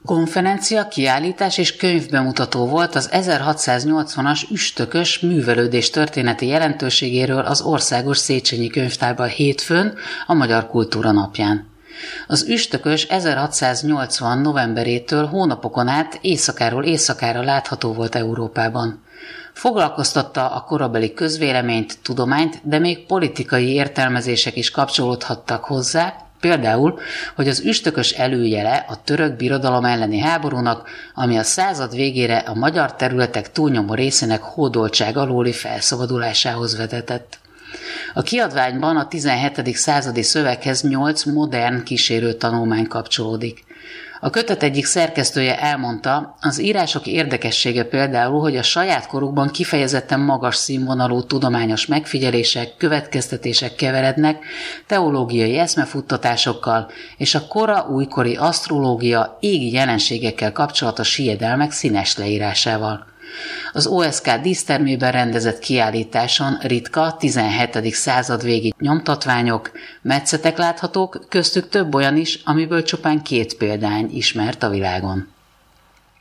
Konferencia, kiállítás és könyvbemutató volt az 1680-as üstökös művelődés történeti jelentőségéről az Országos Széchenyi Könyvtárban hétfőn, a Magyar Kultúra Napján. Az üstökös 1680 novemberétől hónapokon át éjszakáról éjszakára látható volt Európában. Foglalkoztatta a korabeli közvéleményt, tudományt, de még politikai értelmezések is kapcsolódhattak hozzá, például, hogy az üstökös előjele a török birodalom elleni háborúnak, ami a század végére a magyar területek túlnyomó részének hódoltság alóli felszabadulásához vezetett. A kiadványban a 17. századi szöveghez 8 modern kísérő tanulmány kapcsolódik. A kötet egyik szerkesztője elmondta, az írások érdekessége például, hogy a saját korukban kifejezetten magas színvonalú tudományos megfigyelések, következtetések keverednek teológiai eszmefuttatásokkal és a kora újkori asztrológia égi jelenségekkel kapcsolatos hiedelmek színes leírásával. Az OSK dísztermében rendezett kiállításon ritka 17. század végi nyomtatványok, metszetek láthatók, köztük több olyan is, amiből csupán 2 példány ismert a világon.